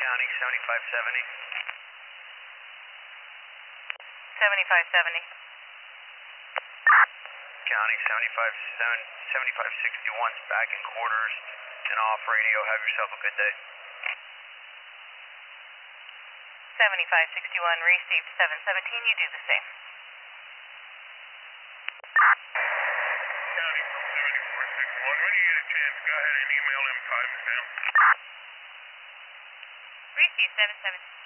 County 7570. 7570. County 7561's back in quarters and off radio. Have yourself a good day. 7561 received 717. You do the same. County 7461. When you get a chance, go ahead and email them times down. Received 717.